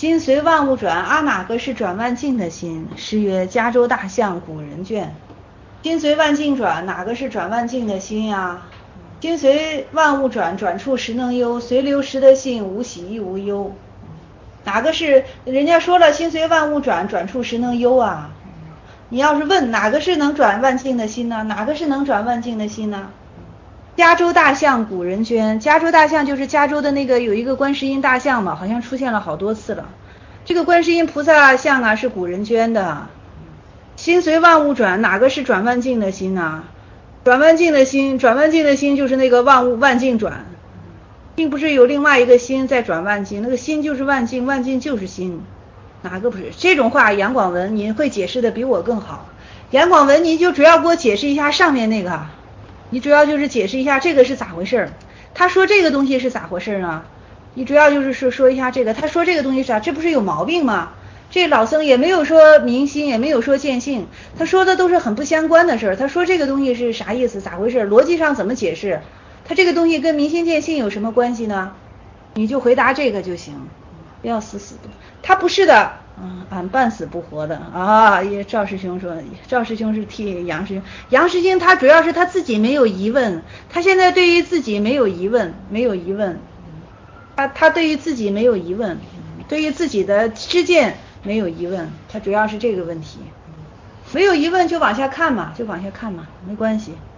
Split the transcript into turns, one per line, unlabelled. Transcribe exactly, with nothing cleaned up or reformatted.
心随万物转，啊哪个是转万境的心？诗曰：加州大象，古人倦。心随万境转，哪个是转万境的心呀？心随万物转，转处实能悠。随流时的性，无喜亦无忧。哪个是人家说了，心随万物转，转处实能悠啊？你要是问哪个是能转万境的心呢？哪个是能转万境的心呢？加州大象，古人捐。加州大象就是加州的那个有一个观世音大象嘛，好像出现了好多次了。这个观世音菩萨像啊是古人捐的。心随万物转，哪个是转万境的心呢？转万境的心，转万境的心就是那个万物万境转，并不是有另外一个心在转万境，那个心就是万境，万境就是心，哪个不是？这种话杨广文您会解释的比我更好。杨广文您就主要给我解释一下上面那个，你主要就是解释一下这个是咋回事，他说这个东西是咋回事呢？你主要就是说说一下这个，他说这个东西是啥？这不是有毛病吗？这老僧也没有说明心，也没有说见性，他说的都是很不相关的事儿。他说这个东西是啥意思？咋回事？逻辑上怎么解释？他这个东西跟明心见性有什么关系呢？你就回答这个就行，不要死死的。他不是的，嗯，俺半死不活的啊！也赵师兄说，赵师兄是替杨师兄，杨师兄他主要是他自己没有疑问，他现在对于自己没有疑问，没有疑问，他他对于自己没有疑问，对于自己的知见没有疑问，他主要是这个问题，没有疑问就往下看嘛，就往下看嘛，没关系。